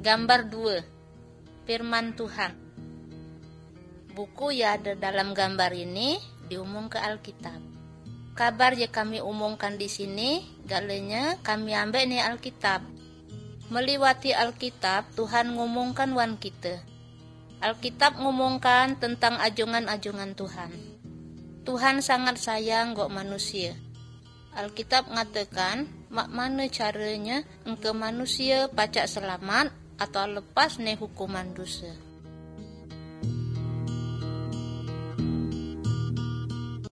Gambar 2. Firman Tuhan. Buku yang ada dalam gambar ini diumum ke Alkitab. Kabar yang kami umumkan di sini, galanya kami ambil nih Alkitab. Meliwati Alkitab, Tuhan ngumumkan wan kita. Alkitab ngumumkan tentang ajongan-ajongan Tuhan. Tuhan sangat sayang kok manusia. Alkitab ngatakan, mak mana caranya engke manusia pacak selamat atau lepas nih hukuman dosa.